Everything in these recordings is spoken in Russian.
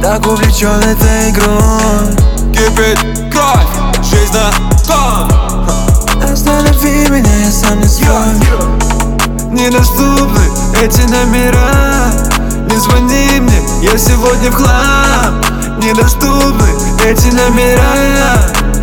Так увлечен этой игрой. Кипит кровь, жизнь на кон. Останови меня, я сам не свой. Недоступны эти номера. Не звони мне, я сегодня в хлам. Недоступны эти номера.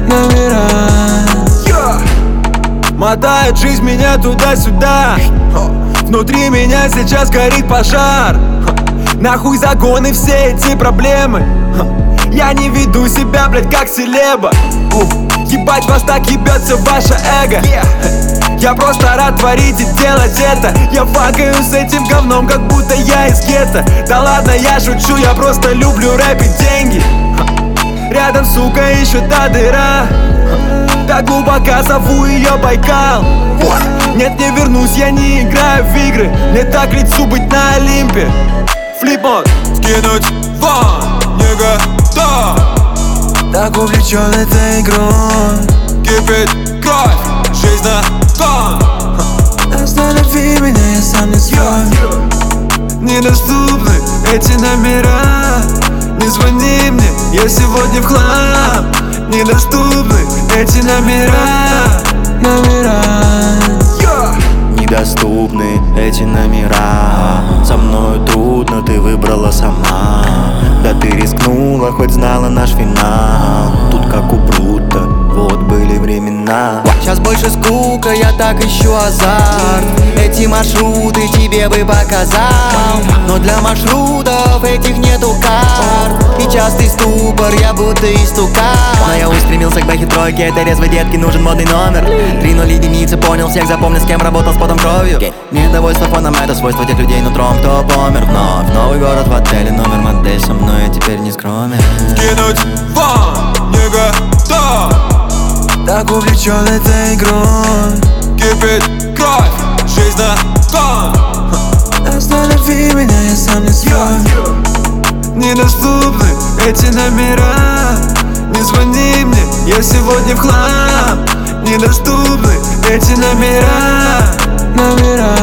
Мотает жизнь меня туда-сюда. Внутри меня сейчас горит пожар. Нахуй загоны, все эти проблемы. Я не веду себя, блядь, как селеба. Ебать, вас так ебется ваше эго. Я просто рад творить и делать это. Я факаю с этим говном, как будто я из гетто. Да ладно, я шучу, я просто люблю рэп и деньги. Рядом, сука, еще та дыра. Так глубоко зову ее Байкал. Нет, не вернусь, я не играю в игры. Мне так к лицу быть на Олимпе. Флипмод, скинуть вон, не готов. Так увлечен этой игрой. Кипит кровь, жизнь на кон. Останови меня, я сам не свой. Недоступны эти номера. Не звони мне, я сегодня в хлам. Недоступны эти номера. Недоступны эти номера. Со мной трудно, ты выбрала сама. Да ты рискнула, хоть знала наш финал. Тут как у Брута, вот были времена. Сейчас больше скука, я так ищу азарт. Эти маршруты тебе бы показал, но для маршрутов этих нету карт. И частый ступор, я будто истукан. Но я устремился к бэхе тройке, этой резвой детке нужен модный номер. 3-0 единицы, понял всех, запомнил, с кем работал, с потом кровью. Недовольство фоном, это свойство тех людей нутром, кто помер вновь. Новый город в отеле, номер модель со мной, я теперь не скромен. Скинуть вон, не готов. Так увлечен этой игрой. Кипит кровь, жизнь на кон. Останови меня, я сам не свой. Недоступны эти номера. Не звони мне, я сегодня в хлам. Недоступны эти номера.